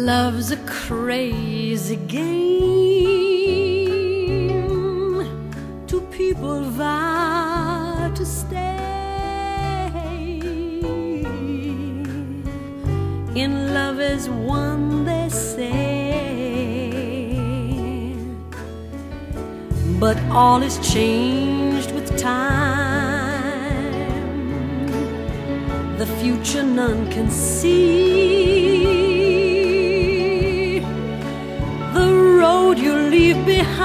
Love's a crazy game. Two people vow to stay in love as one, they say. But all is changed with time. The future none can see. The road you leave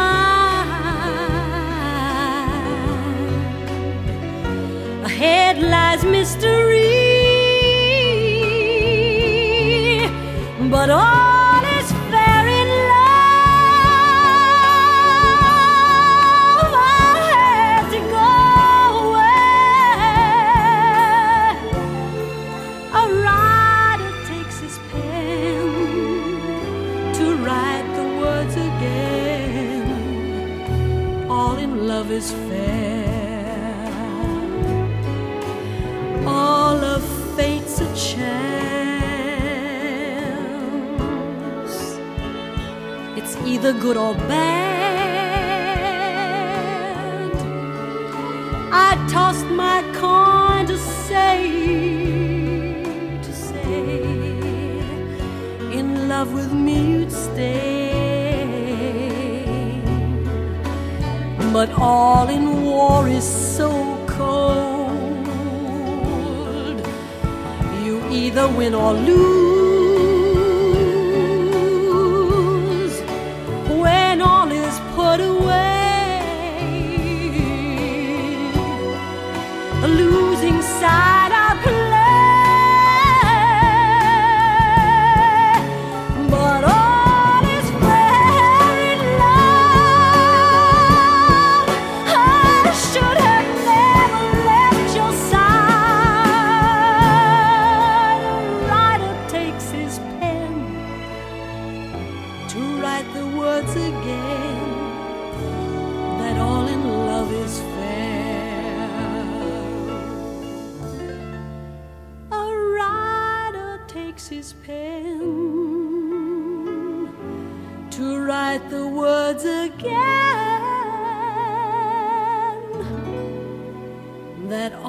behind. Ahead lies mystery. But all is fair in love. I had to go away. A writer takes his pen to write the words again. All in love is fair. All of fate's a chance. It's either good or bad. I tossed my coin to say, in love with me you'd stay. But all in war is so cold. You either win or lose. When all is put away, a losing side I play. But all is fair in love. I should have never left your side. A writer takes his pen to write the words again, that all in love is fair. A writer takes his pen to write the words again, that